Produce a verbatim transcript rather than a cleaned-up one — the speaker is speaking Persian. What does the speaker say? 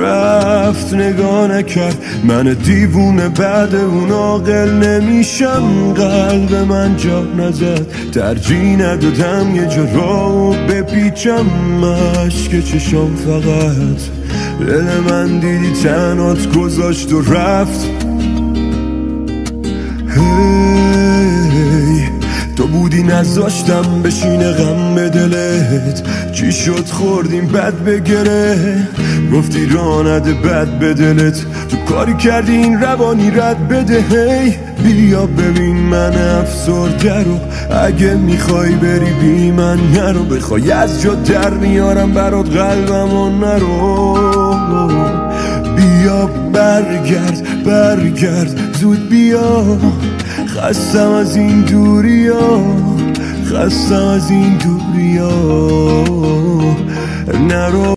رفت نگاه نکرد. من دیوونه بعد اون عاقل نمیشم. قلب من جا نزد، ترجیح ندادم یه جا راهو بپیچم. اشک چشام فقط دل من دیدی تنهات گذاشت و رفت. هی تو بودی نذاشتم بشینه غم به دلت. چی شد خوردیم بد بگره، گفتی راه نده بد به دلت. تو کاری کردی این روانی رد بده. هی بیا ببین من افسرده رو، اگه میخوای بری بی من نرو. بخوای از جا در میارم برات قلبم و نرو. بیا برگرد برگرد زود بیا، خستم از این دوری ها، خستم از این دوری ها. نرو